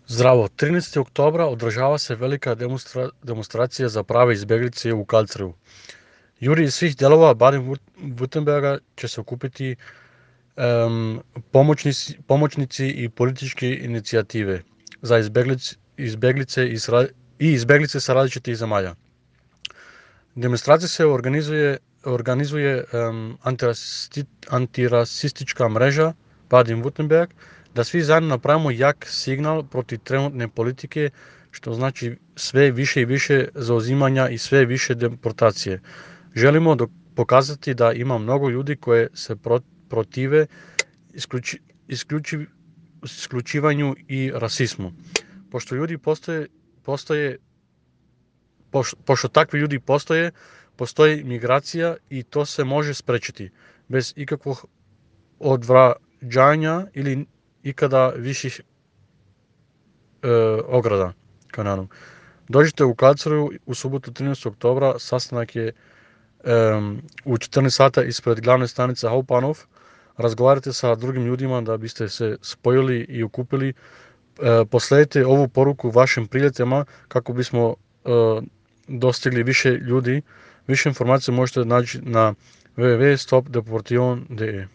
Здраво, 13. октobra одржава се велика демонстрација за права избеглици у Калцру. Јури из свих делова Баден-Вуртемберга ќе се окупити помочници и политички иницијативи за избеглице и избеглице са различити земјаја. Демонстрација се организуе антирасистичка мрежа Баден-Вуртемберг, да сви заедно направимо јак сигнал против тренутне политики, што значи све више и више заузимања и све више депортација. Желимо да показати да има многу луѓе кои се противе исклучивању и расизму. Пошто такви луѓе постои миграција и то се може спречити без икакво одвраќање или икада виши ограда канану. Доđite u Калцру u subotu 13. октobra, sastanak je u 14 sata ispred glavne stanice Hauptbahnhof. Razgovarajte sa drugim ljudima da biste se spojili i okupili. Posledite ovu poruku vašim prijateljima kako bismo dostigli više ljudi. Više informacije možete naći na www.stopdeportation.de.